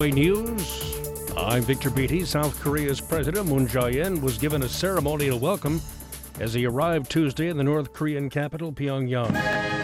News. I'm Victor Beatty. South Korea's President Moon Jae-in was given a ceremonial welcome as he arrived Tuesday in the North Korean capital, Pyongyang.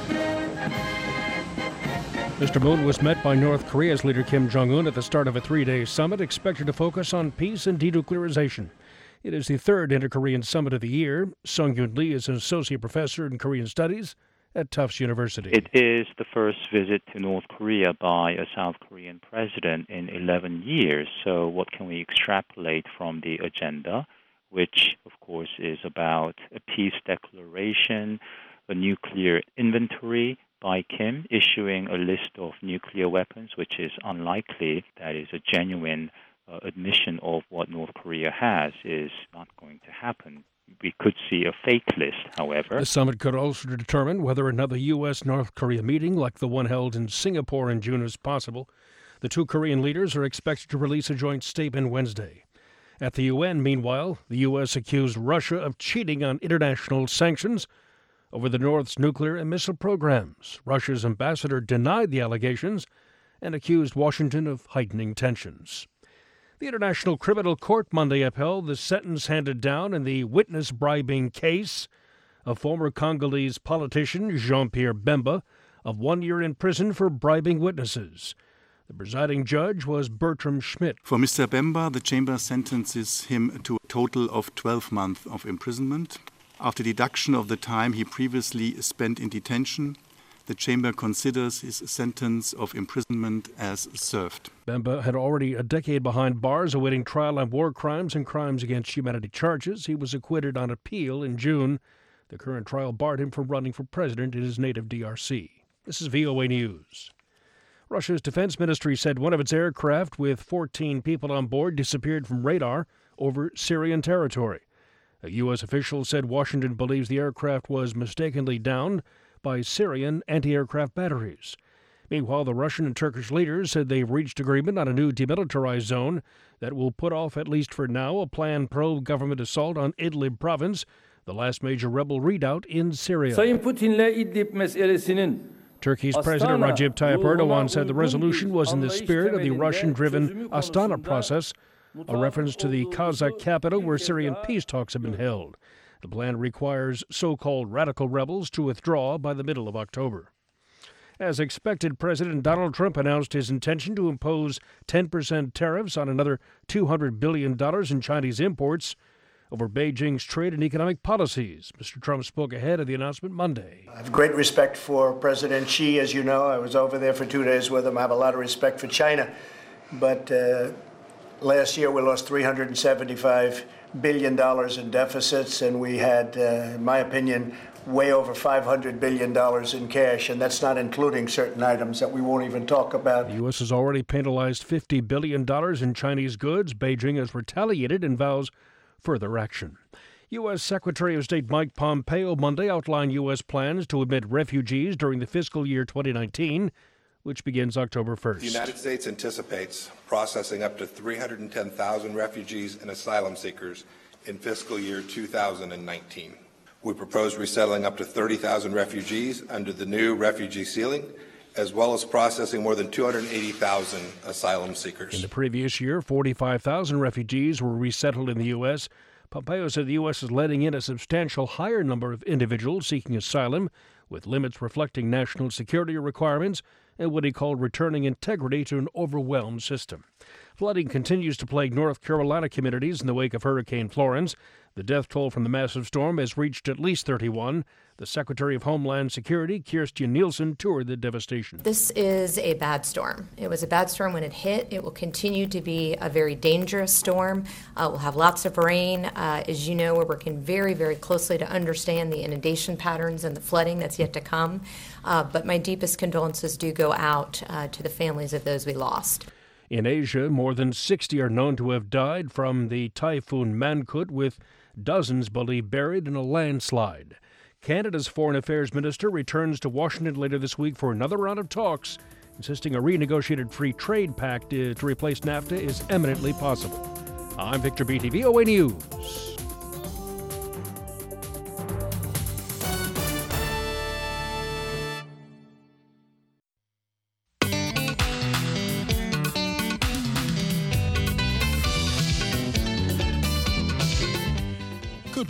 Mr. Moon was met by North Korea's leader Kim Jong-un at the start of a three-day summit expected to focus on peace and denuclearization. It is the third Inter-Korean Summit of the year. Sung-Yoon Lee is an associate professor in Korean studies at Tufts University. It is the first visit to North Korea by a South Korean president in 11 years. So what can we extrapolate from the agenda, which, of course, is about a peace declaration, a nuclear inventory by Kim, issuing a list of nuclear weapons, which is unlikely. That is a genuine admission of what North Korea has is not going to happen. We could see a fake list, however. The summit could also determine whether another U.S.-North Korea meeting like the one held in Singapore in June is possible. The two Korean leaders are expected to release a joint statement Wednesday. At the UN, meanwhile, the U.S. accused Russia of cheating on international sanctions over the North's nuclear and missile programs. Russia's ambassador denied the allegations and accused Washington of heightening tensions. The International Criminal Court Monday upheld the sentence handed down in the witness bribing case of former Congolese politician Jean-Pierre Bemba of 1 year in prison for bribing witnesses. The presiding judge was Bertram Schmidt. For Mr. Bemba, the chamber sentences him to a total of 12 months of imprisonment. After deduction of the time he previously spent in detention, the chamber considers his sentence of imprisonment as served. Bemba had already a decade behind bars awaiting trial on war crimes and crimes against humanity charges. He was acquitted on appeal in June. The current trial barred him from running for president in his native DRC. This is VOA News. Russia's defense ministry said one of its aircraft with 14 people on board disappeared from radar over Syrian territory. A U.S. official said Washington believes the aircraft was mistakenly downed by Syrian anti-aircraft batteries. Meanwhile, the Russian and Turkish leaders said they've reached agreement on a new demilitarized zone that will put off, at least for now, a planned pro-government assault on Idlib province, the last major rebel redoubt in Syria. Turkey's President Recep Tayyip Erdogan said the resolution was in the spirit of the Russian-driven Astana process, a reference to the Kazakh capital where Syrian peace talks have been held. The plan requires so-called radical rebels to withdraw by the middle of October. As expected, President Donald Trump announced his intention to impose 10% tariffs on another $200 billion in Chinese imports over Beijing's trade and economic policies. Mr. Trump spoke ahead of the announcement Monday. I have great respect for President Xi. As you know, I was over there for 2 days with him. I have a lot of respect for China. But last year we lost $375 billion in deficits, and we had, in my opinion, way over $500 billion in cash, and that's not including certain items that we won't even talk about. The U.S. has already penalized $50 billion in Chinese goods. Beijing has retaliated and vows further action. U.S. Secretary of State Mike Pompeo Monday outlined U.S. plans to admit refugees during the fiscal year 2019, which begins October 1st. The United States anticipates processing up to 310,000 refugees and asylum seekers in fiscal year 2019. We propose resettling up to 30,000 refugees under the new refugee ceiling, as well as processing more than 280,000 asylum seekers. In the previous year, 45,000 refugees were resettled in the U.S. Pompeo said the U.S. is letting in a substantial higher number of individuals seeking asylum, with limits reflecting national security requirements and what he called returning integrity to an overwhelmed system. Flooding continues to plague North Carolina communities in the wake of Hurricane Florence. The death toll from the massive storm has reached at least 31. The Secretary of Homeland Security, Kirstjen Nielsen, toured the devastation. This is a bad storm. It was a bad storm when it hit. It will continue to be a very dangerous storm. We'll have lots of rain. As you know, we're working very, very closely to understand the inundation patterns and the flooding that's yet to come. But my deepest condolences do go out to the families of those we lost. In Asia, more than 60 are known to have died from the typhoon Mangkhut, with dozens believed buried in a landslide. Canada's Foreign Affairs Minister returns to Washington later this week for another round of talks, insisting a renegotiated free trade pact to replace NAFTA is eminently possible. I'm Victor Beatty, VOA News.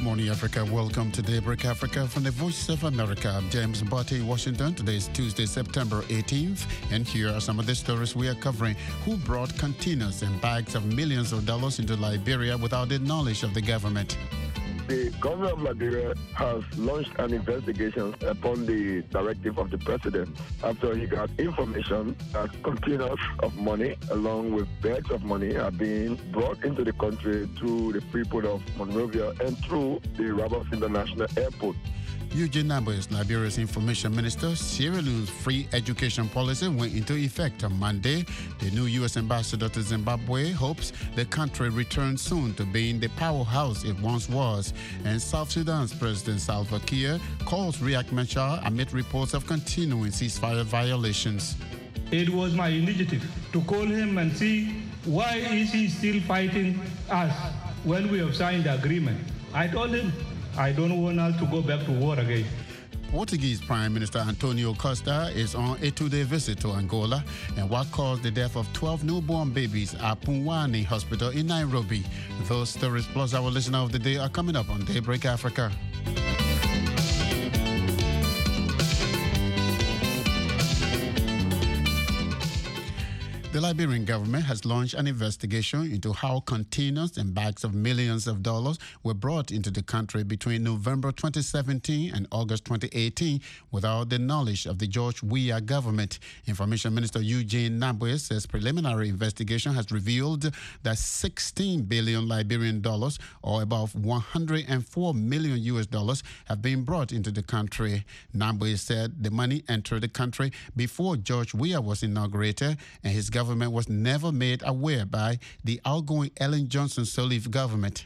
morning, Africa. Welcome to Daybreak Africa from the Voice of America. I'm James Mbote in Washington. Today is Tuesday, September 18th. And here are some of the stories we are covering. Who brought containers and bags of millions of dollars into Liberia without the knowledge of the government? The government of Liberia has launched an investigation upon the directive of the president after he got information that containers of money along with bags of money are being brought into the country through the Freeport of Monrovia and through the Roberts International Airport. Eugene Nabwe, Liberia's information minister. Sierra Leone's free education policy went into effect on Monday. The new U.S. ambassador to Zimbabwe hopes the country returns soon to being the powerhouse it once was. And South Sudan's President Salva Kiir calls Riek Machar amid reports of continuing ceasefire violations. It was my initiative to call him and see why is he still fighting us when we have signed the agreement. I told him, I don't want us to go back to war again. Portuguese Prime Minister Antonio Costa is on a two-day visit to Angola, and what caused the death of 12 newborn babies at Pumwani Hospital in Nairobi. Those stories plus our listener of the day are coming up on Daybreak Africa. The Liberian government has launched an investigation into how containers and bags of millions of dollars were brought into the country between November 2017 and August 2018 without the knowledge of the George Weah government. Information Minister Eugene Nabwe says preliminary investigation has revealed that 16 billion Liberian dollars, or about 104 million US dollars, have been brought into the country. Nabwe said the money entered the country before George Weah was inaugurated, and his government was never made aware by the outgoing Ellen Johnson Sirleaf government.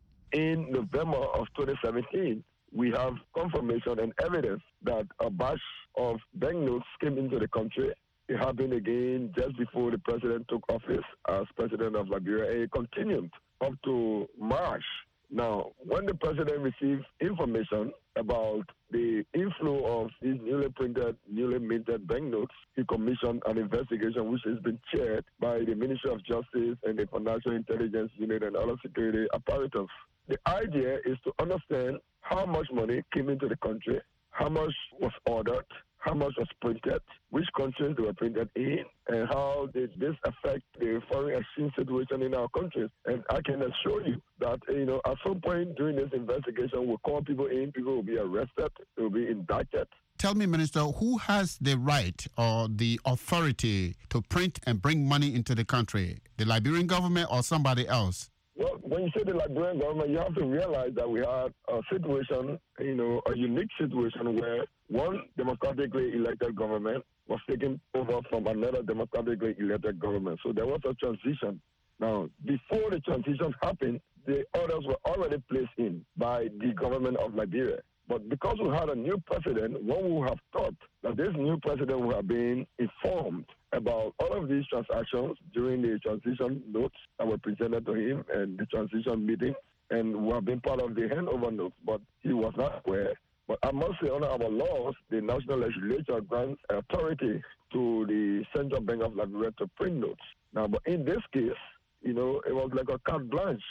In November of 2017, we have confirmation and evidence that a batch of banknotes came into the country. It happened again just before the president took office as president of Liberia, and it continued up to March. Now, when the president received information about the inflow of these newly printed, newly minted banknotes, he commissioned an investigation which has been chaired by the Ministry of Justice and the Financial Intelligence Unit and other security apparatus. The idea is to understand how much money came into the country, how much was ordered, how much was printed, which countries they were printed in, and how did this affect the foreign exchange situation in our countries. And I can assure you that, at some point during this investigation, we'll call people in, people will be arrested, they will be indicted. Tell me, Minister, who has the right or the authority to print and bring money into the country? The Liberian government or somebody else? Well, when you say the Liberian government, you have to realize that we had a situation, a unique situation where one democratically elected government was taken over from another democratically elected government. So there was a transition. Now, before the transition happened, the orders were already placed in by the government of Liberia. But because we had a new president, one would have thought that this new president would have been informed about all of these transactions during the transition notes that were presented to him and the transition meeting, and would have been part of the handover notes, but he was not aware. But I must say, under our laws, the national legislature grants authority to the Central Bank of Liberia to print notes. Now, but in this case, it was like a carte blanche,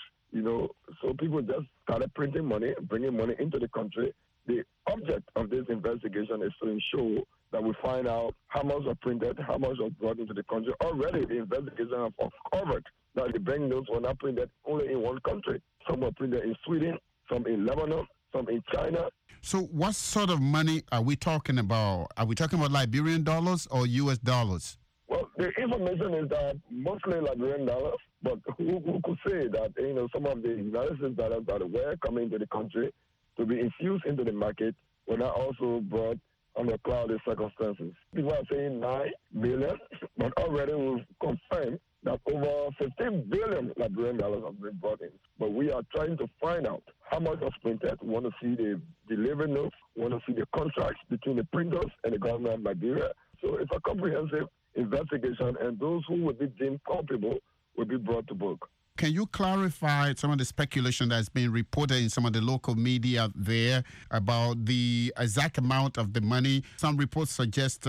so people just started printing money, bringing money into the country. The object of this investigation is to ensure that we find out how much was printed, how much was brought into the country. Already, the investigation has uncovered that the banknotes were not printed only in one country. Some were printed in Sweden, some in Lebanon, some in China. So what sort of money are we talking about? Are we talking about Liberian dollars or U.S. dollars? Well, the information is that mostly Liberian dollars, but who could say that, some of the United States dollars that were coming into the country to be infused into the market were not also brought under cloudy circumstances. People are saying 9 billion, but already we've confirmed that over 15 billion Liberian dollars have been brought in. But we are trying to find out how much was printed. We want to see the delivery notes. We want to see the contracts between the printers and the government of Liberia. So it's a comprehensive investigation, and those who would be deemed culpable will be brought to book. Can you clarify some of the speculation that's been reported in some of the local media there about the exact amount of the money? Some reports suggest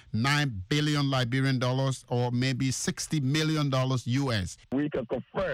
9 billion Liberian dollars or maybe $60 million US. We can confirm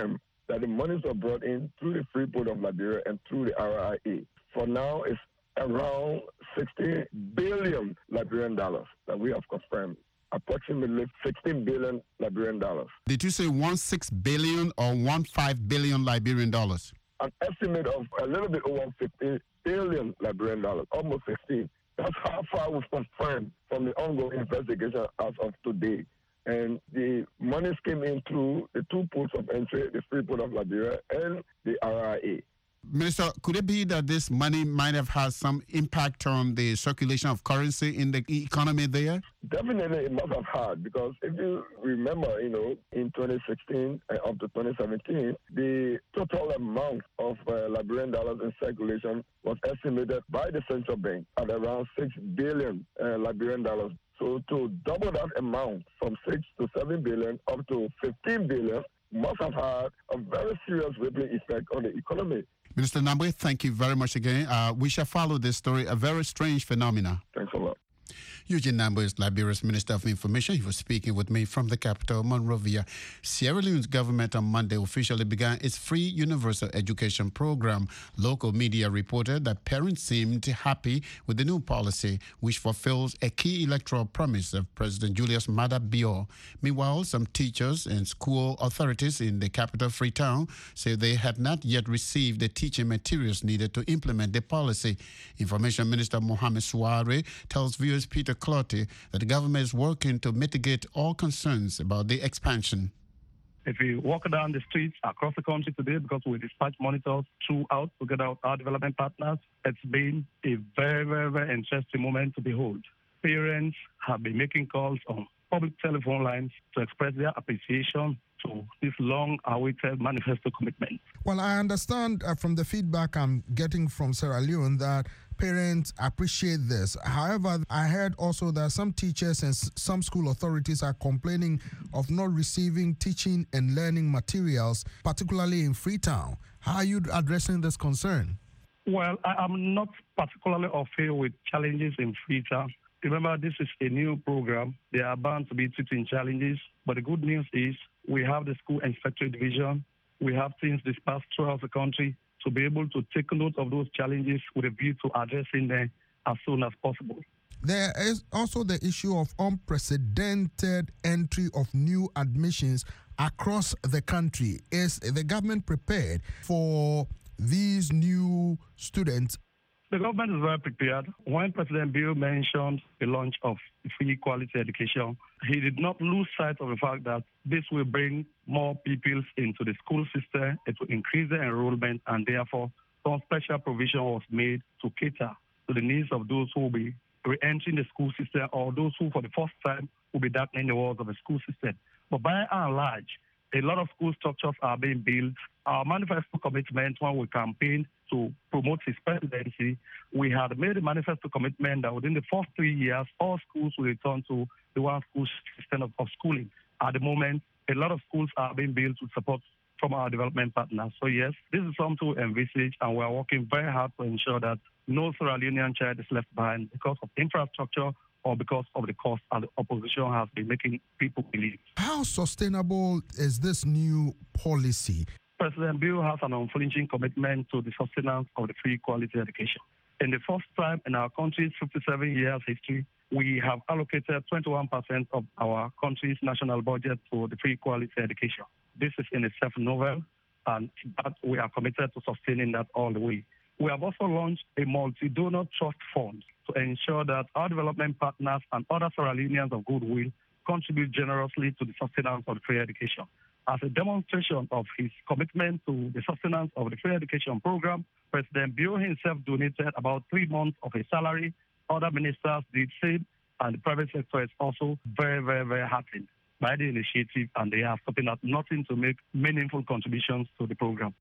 that the monies were brought in through the Free Port of Liberia and through the RIA. For now, it's around 60 billion Liberian dollars that we have confirmed. Approximately 16 billion Liberian dollars. Did you say 16 billion or 15 billion Liberian dollars? An estimate of a little bit over 50 billion Liberian dollars, almost 16. That's how far we've confirmed from the ongoing investigation as of today. And the monies came in through the two ports of entry, the Free Port of Liberia and the RIA. Minister, could it be that this money might have had some impact on the circulation of currency in the economy there? Definitely it must have had, because if you remember, in 2016 up to 2017, the total amount of Liberian dollars in circulation was estimated by the central bank at around 6 billion Liberian dollars. So to double that amount from 6 to 7 billion up to 15 billion must have had a very serious rippling effect on the economy. Minister Nambwe, thank you very much again. We shall follow this story, a very strange phenomenon. Thanks a lot. Eugene Nambwe is Liberia's Minister of Information. He was speaking with me from the capital, Monrovia. Sierra Leone's government on Monday officially began its free universal education program. Local media reported that parents seemed happy with the new policy, which fulfills a key electoral promise of President Julius Maada Bio. Meanwhile, some teachers and school authorities in the capital, Freetown, say they had not yet received the teaching materials needed to implement the policy. Information Minister Mohamed Suare tells viewers Peter Clottey that the government is working to mitigate all concerns about the expansion. If you walk down the streets across the country today, because we dispatch monitors throughout together with our development partners, it's been a very, very, very interesting moment to behold. Parents have been making calls on public telephone lines to express their appreciation to this long-awaited manifesto commitment. Well, I understand from the feedback I'm getting from Sierra Leone that parents appreciate this. However, I heard also that some teachers and some school authorities are complaining of not receiving teaching and learning materials, particularly in Freetown. How are you addressing this concern? Well, I'm not particularly familiar with challenges in Freetown. Remember, this is a new program. There are bound to be teaching challenges, but the good news is we have the school inspectorate division. We have teams dispersed throughout the country to be able to take note of those challenges with a view to addressing them as soon as possible. There is also the issue of unprecedented entry of new admissions across the country. Is the government prepared for these new students? The government is very prepared. When President Bio mentioned the launch of free quality education, he did not lose sight of the fact that this will bring more pupils into the school system. It will increase the enrollment, and therefore some special provision was made to cater to the needs of those who will be re-entering the school system or those who for the first time will be darkening the walls of the school system. But by and large, a lot of school structures are being built. Our manifesto commitment, when we campaigned to promote his presidency, we had made a manifesto commitment that within the first 3 years, all schools will return to the one school system of schooling. At the moment, a lot of schools are being built with support from our development partners. So yes, this is something to envisage, and we are working very hard to ensure that no Sierra Leonean child is left behind because of infrastructure or because of the cost that the opposition has been making people believe. How sustainable is this new policy? President Bio has an unflinching commitment to the sustenance of the free quality education. In the first time in our country's 57 years history, we have allocated 21% of our country's national budget to the free quality education. This is in itself novel, and that we are committed to sustaining that all the way. We have also launched a multi-donor trust fund to ensure that our development partners and other Sierra Leoneans of goodwill contribute generously to the sustenance of the free education. As a demonstration of his commitment to the sustenance of the free education program, President Bio himself donated about 3 months of his salary. Other ministers did same, and the private sector is also very, very, very heartened by the initiative, and they are stopping at nothing to make meaningful contributions to the program.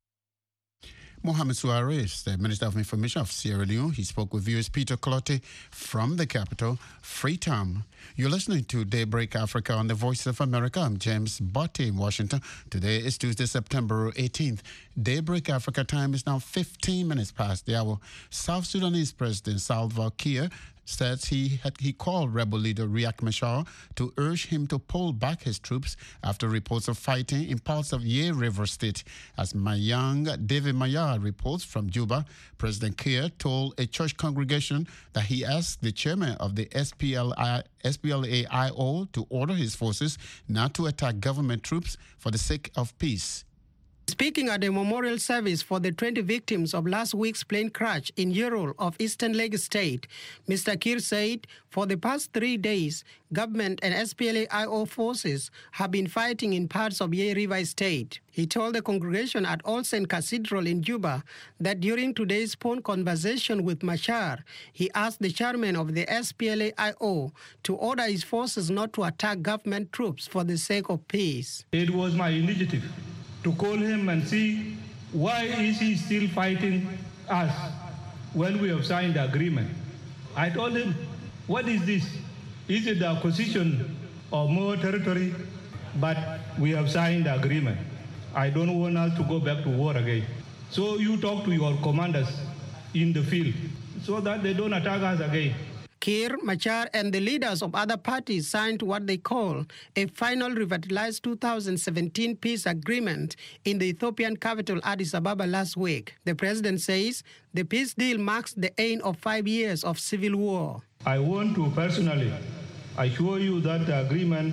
Mohamed Suarez, the Minister of Information of Sierra Leone, he spoke with viewers Peter Clottey from the capital, Freetown. You're listening to Daybreak Africa on the Voice of America. I'm James Botte in Washington. Today is Tuesday, September 18th. Daybreak Africa time is now 15 minutes past the hour. South Sudanese President Salva Kiir says he called rebel leader Riek Machar to urge him to pull back his troops after reports of fighting in parts of Ye River State. As David Mayar reports from Juba, President Kiir told a church congregation that he asked the chairman of the SPLA-IO to order his forces not to attack government troops for the sake of peace. Speaking at a memorial service for the 20 victims of last week's plane crash in Yerul of Eastern Lagos State, Mr. Kiir said for the past 3 days, government and SPLA-IO forces have been fighting in parts of Ye River State. He told the congregation at All Saints Cathedral in Juba that during today's phone conversation with Machar, he asked the chairman of the SPLA-IO to order his forces not to attack government troops for the sake of peace. It was my initiative to call him and see why is he still fighting us when we have signed the agreement. I told him, what is this? Is it the acquisition of more territory? But we have signed the agreement. I don't want us to go back to war again. So you talk to your commanders in the field so that they don't attack us again. Kiir, Machar, and the leaders of other parties signed what they call a final revitalized 2017 peace agreement in the Ethiopian capital Addis Ababa last week. The president says the peace deal marks the end of 5 years of civil war. I want to personally assure you that the agreement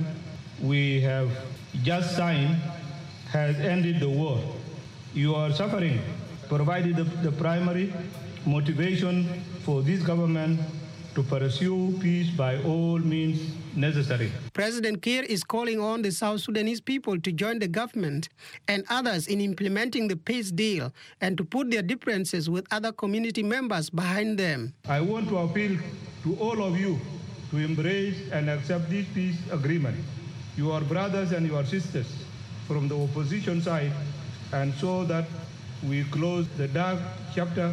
we have just signed has ended the war. Your suffering provided the primary motivation for this government to pursue peace by all means necessary. President Kiir is calling on the South Sudanese people to join the government and others in implementing the peace deal and to put their differences with other community members behind them. I want to appeal to all of you to embrace and accept this peace agreement, your brothers and your sisters from the opposition side, and so that we close the dark chapter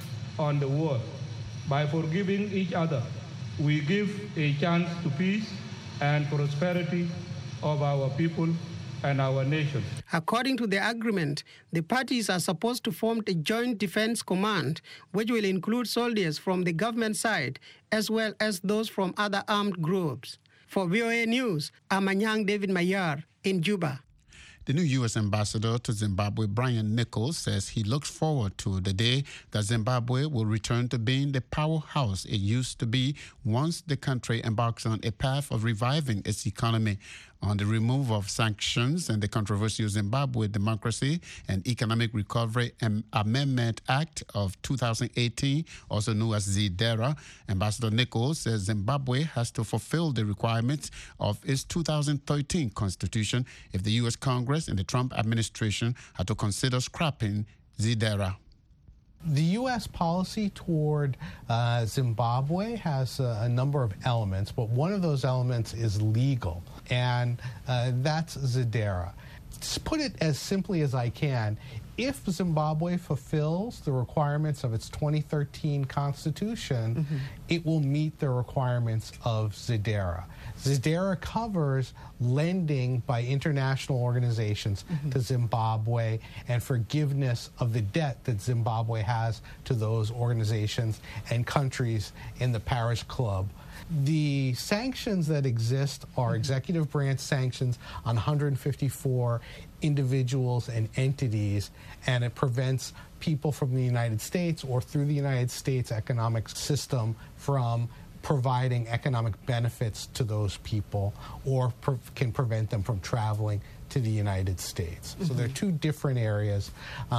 on the war. By forgiving each other, we give a chance to peace and prosperity of our people and our nation. According to the agreement, the parties are supposed to form a joint defense command, which will include soldiers from the government side, as well as those from other armed groups. For VOA News, I'm Anyang David Mayar in Juba. The new U.S. ambassador to Zimbabwe, Brian Nichols, says he looks forward to the day that Zimbabwe will return to being the powerhouse it used to be once the country embarks on a path of reviving its economy. On the removal of sanctions and the controversial Zimbabwe Democracy and Economic Recovery Amendment Act of 2018, also known as ZDERA, Ambassador Nichols says Zimbabwe has to fulfill the requirements of its 2013 constitution if the U.S. Congress and the Trump administration had to consider scrapping ZDERA. The U.S. policy toward Zimbabwe has a number of elements, but one of those elements is legal, and that's ZDERA. To put it as simply as I can, if Zimbabwe fulfills the requirements of its 2013 constitution, it will meet the requirements of ZDERA. ZDERA covers lending by international organizations to Zimbabwe and forgiveness of the debt that Zimbabwe has to those organizations and countries in the Paris Club. The sanctions that exist are executive branch sanctions on 154 individuals and entities, and it prevents people from the United States or through the United States economic system from providing economic benefits to those people, or can prevent them from traveling to the United States. So there are two different areas,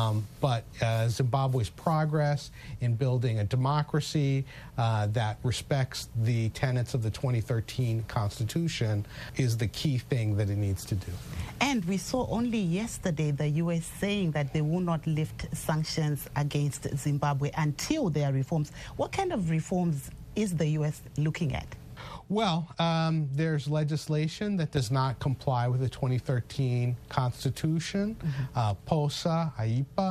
but Zimbabwe's progress in building a democracy that respects the tenets of the 2013 Constitution is the key thing that it needs to do. And we saw only yesterday the U.S. saying that they will not lift sanctions against Zimbabwe until there are reforms. What kind of reforms is the U.S. looking at? Well, there's legislation that does not comply with the 2013 Constitution, POSA, AIPA.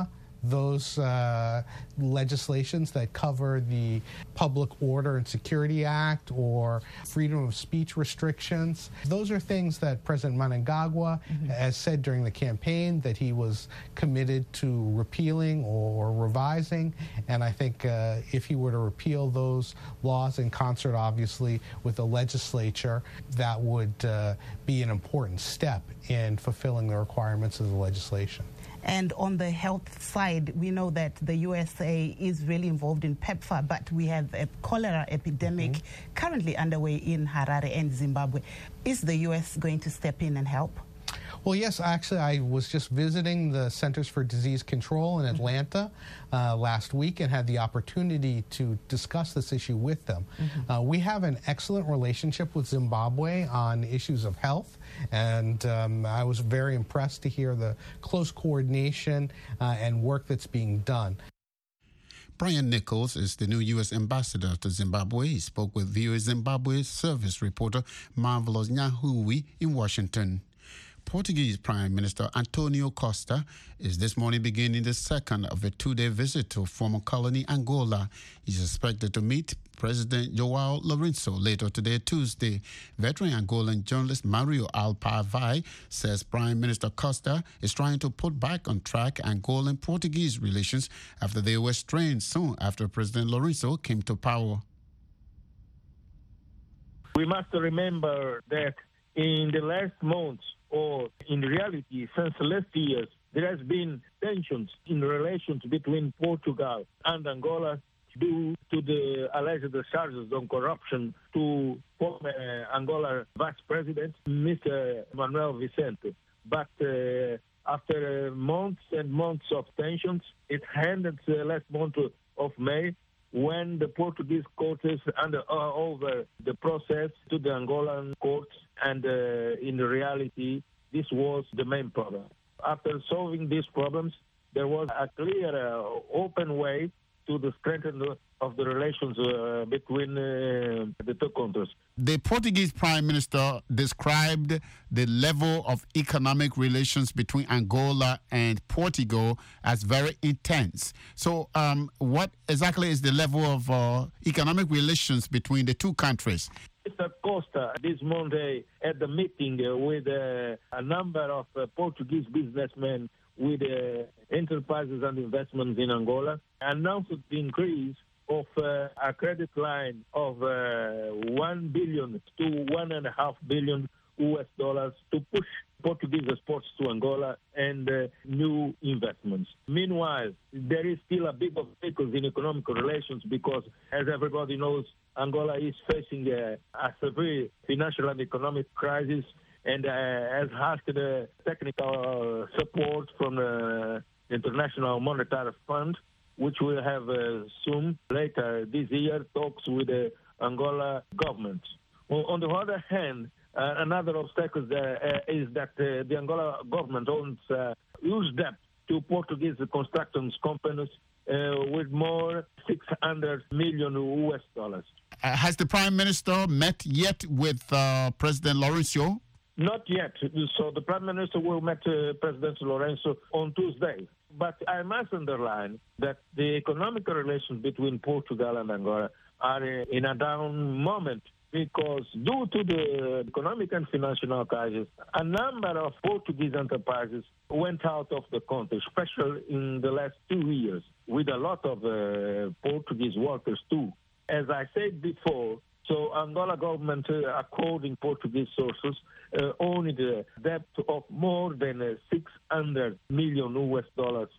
those legislations that cover the Public Order and Security Act or freedom of speech restrictions. Those are things that President Mnangagwa has said during the campaign that he was committed to repealing or revising. And I think if he were to repeal those laws in concert, obviously, with the legislature, that would be an important step in fulfilling the requirements of the legislation. And on the health side, we know that the USA is really involved in PEPFAR, but we have a cholera epidemic currently underway in Harare and Zimbabwe. Is the U.S. going to step in and help? Well, yes, actually, I was just visiting the Centers for Disease Control in Atlanta last week and had the opportunity to discuss this issue with them. We have an excellent relationship with Zimbabwe on issues of health, and I was very impressed to hear the close coordination and work that's being done. Brian Nichols is the new U.S. ambassador to Zimbabwe. He spoke with VOA Zimbabwe service reporter Marvelous Nyahui in Washington. Portuguese Prime Minister Antonio Costa is this morning beginning the second of a two-day visit to former colony Angola. He's expected to meet President João Lourenço later today, Tuesday. Veteran Angolan journalist Mario Alpavai says Prime Minister Costa is trying to put back on track Angolan-Portuguese relations after they were strained soon after President Lourenço came to power. We must remember that in the last months, or in reality, since last years, there has been tensions in relations between Portugal and Angola due to the alleged charges on corruption to former Angola Vice President, Mr. Manuel Vicente. But after months and months of tensions, it ended last month of May when the Portuguese courts handed over the process to the Angolan courts, and in reality, this was the main problem. After solving these problems, there was a clear, open way to the strengthening of the relations between the two countries. The Portuguese Prime Minister described the level of economic relations between Angola and Portugal as very intense. So what exactly is the level of economic relations between the two countries? Mr. Costa this Monday at the meeting with a number of Portuguese businessmen with enterprises and investments in Angola announced the increase of a credit line of $1 billion to $1.5 billion US dollars to push Portuguese exports to Angola and new investments. Meanwhile, there is still a big obstacle in economic relations because, as everybody knows, Angola is facing a severe financial and economic crisis and has asked technical support from the International Monetary Fund, which will have soon, later this year, talks with the Angola government. On the other hand, another obstacle there is that the Angola government owns huge debt to Portuguese construction companies with more $600 million US dollars. Has the Prime Minister met yet with President Lourenço? Not yet. So the Prime Minister will meet President Lourenço on Tuesday. But I must underline that the economic relations between Portugal and Angola are in a down moment because due to the economic and financial crisis, a number of Portuguese enterprises went out of the country, especially in the last 2 years, with a lot of Portuguese workers too. As I said before, so Angola government, according Portuguese sources, owned a debt of more than $600 million US dollars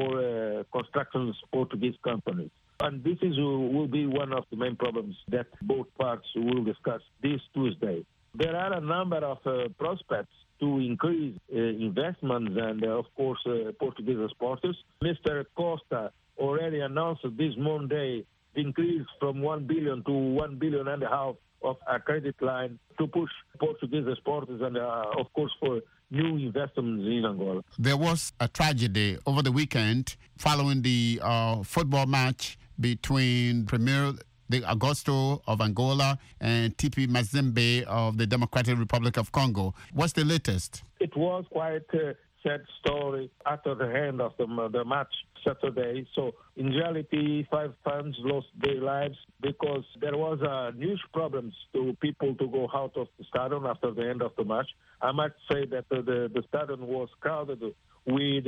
for construction Portuguese companies. And this will be one of the main problems that both parts will discuss this Tuesday. There are a number of prospects to increase investments and, of course, Portuguese exporters. Mr. Costa already announced this Monday the increase from $1 billion to $1.5 billion of a credit line to push Portuguese exporters and, of course, for new investments in Angola. There was a tragedy over the weekend following the football match between Premier de Agosto of Angola and TP Mazembe of the Democratic Republic of Congo. What's the latest? It was quite sad story after the end of the match Saturday. So in reality, 5 fans lost their lives because there was huge problems to people to go out of the stadium after the end of the match. I might say that the stadium was crowded with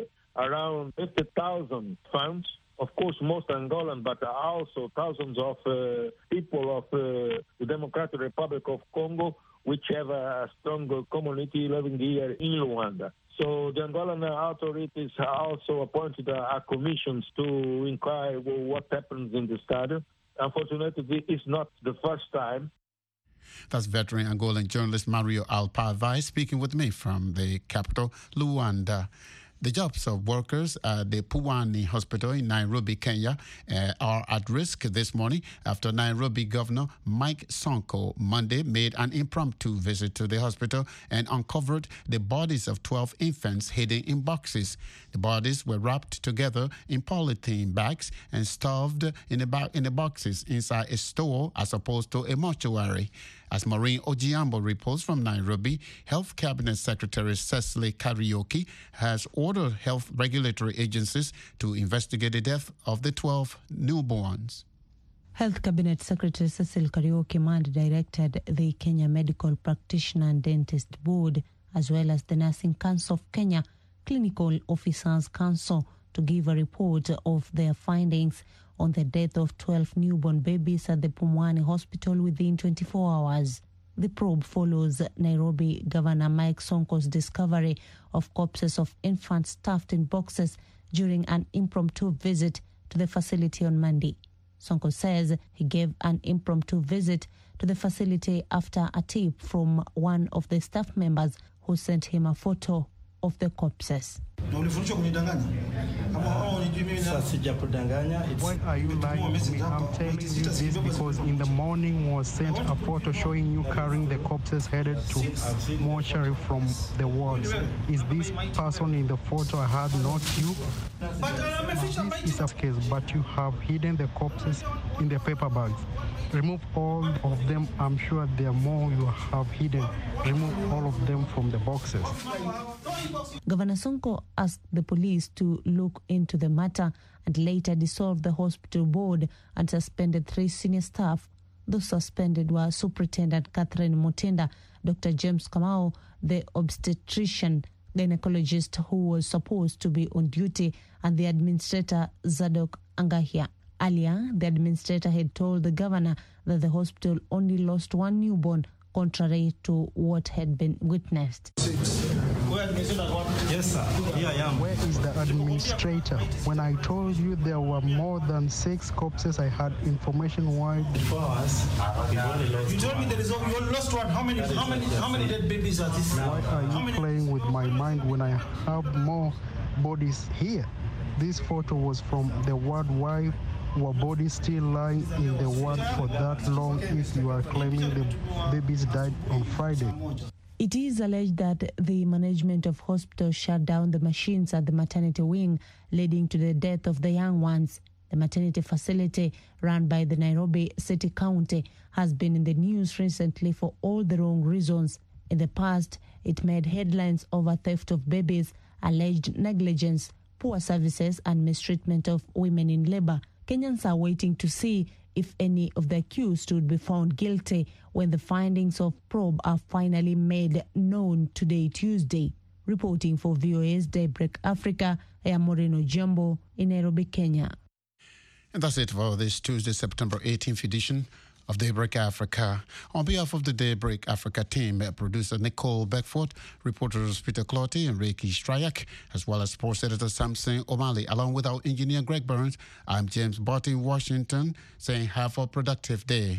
around 50,000 fans. Of course, most Angolan, but also thousands of people of the Democratic Republic of Congo, which have a strong community living here in Luanda. So the Angolan authorities also appointed commissions to inquire what happens in the stadium. Unfortunately, it's not the first time. That's veteran Angolan journalist Mario Alpavai speaking with me from the capital, Luanda. The jobs of workers at the Pwani Hospital in Nairobi, Kenya, are at risk this morning after Nairobi Governor Mike Sonko Monday made an impromptu visit to the hospital and uncovered the bodies of 12 infants hidden in boxes. The bodies were wrapped together in polythene bags and stuffed in the boxes inside a store as opposed to a mortuary. As Maureen Ojiambo reports from Nairobi, Health Cabinet Secretary Cecily Kariuki has ordered health regulatory agencies to investigate the death of the 12 newborns. Health Cabinet Secretary Cecily Kariuki Monday directed the Kenya Medical Practitioner and Dentist Board, as well as the Nursing Council of Kenya Clinical Officers Council, to give a report of their findings on the death of 12 newborn babies at the Pumwani Hospital within 24 hours. The probe follows Nairobi Governor Mike Sonko's discovery of corpses of infants stuffed in boxes during an impromptu visit to the facility on Monday. Sonko says he gave an impromptu visit to the facility after a tip from one of the staff members who sent him a photo of the corpses. Why are you lying to me? I'm telling you this because in the morning was sent a photo showing you carrying the corpses headed to mortuary from the wards. Is this person in the photo I had, not you? This is a case, but you have hidden the corpses in the paper bags. Remove all of them. I'm sure there are more you have hidden. Remove all of them from the boxes. Governor Sonko asked the police to look into the matter and later dissolved the hospital board and suspended 3 senior staff. Those suspended were Superintendent Catherine Mutenda, Dr. James Kamau, the obstetrician gynecologist who was supposed to be on duty, and the administrator Zadok Angahia. Earlier, the administrator had told the governor that the hospital only lost 1 newborn, contrary to what had been witnessed. Yes, sir. Here I am. Where is the administrator? When I told you there were more than 6 corpses, I had information wide. Before us, you told me there is only lost 1. How many dead babies are this? Why are you playing with my mind when I have more bodies here? This photo was from the ward. Why were bodies still lying in the ward for that long if you are claiming the babies died on Friday? It is alleged that the management of hospital shut down the machines at the maternity wing, leading to the death of the young ones. The maternity facility, run by the Nairobi City County, has been in the news recently for all the wrong reasons. In the past, it made headlines over theft of babies, alleged negligence, poor services, and mistreatment of women in labor. Kenyans are waiting to see if any of the accused would be found guilty when the findings of probe are finally made known today, Tuesday. Reporting for VOA's Daybreak Africa, I am Maureen Ojiambo in Nairobi, Kenya. And that's it for this Tuesday, September 18th edition of Daybreak Africa. On behalf of the Daybreak Africa team, producer Nicole Beckford, reporters Peter Clotty and Reiki Strayak, as well as sports editor Samson O'Malley, along with our engineer Greg Burns, I'm James Bott in Washington, saying have a productive day.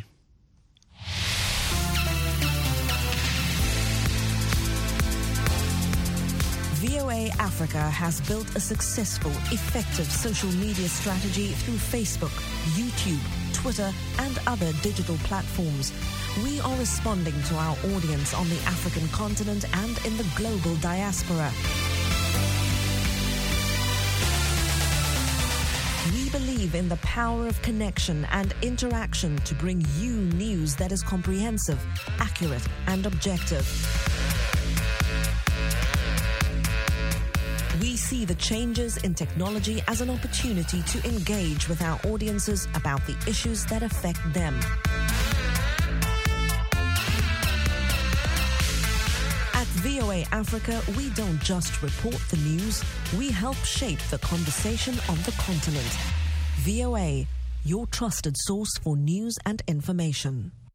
VOA Africa has built a successful, effective social media strategy through Facebook, YouTube, Twitter, and other digital platforms. We are responding to our audience on the African continent and in the global diaspora. We believe in the power of connection and interaction to bring you news that is comprehensive, accurate, and objective. We see the changes in technology as an opportunity to engage with our audiences about the issues that affect them. At VOA Africa, we don't just report the news, we help shape the conversation on the continent. VOA, your trusted source for news and information.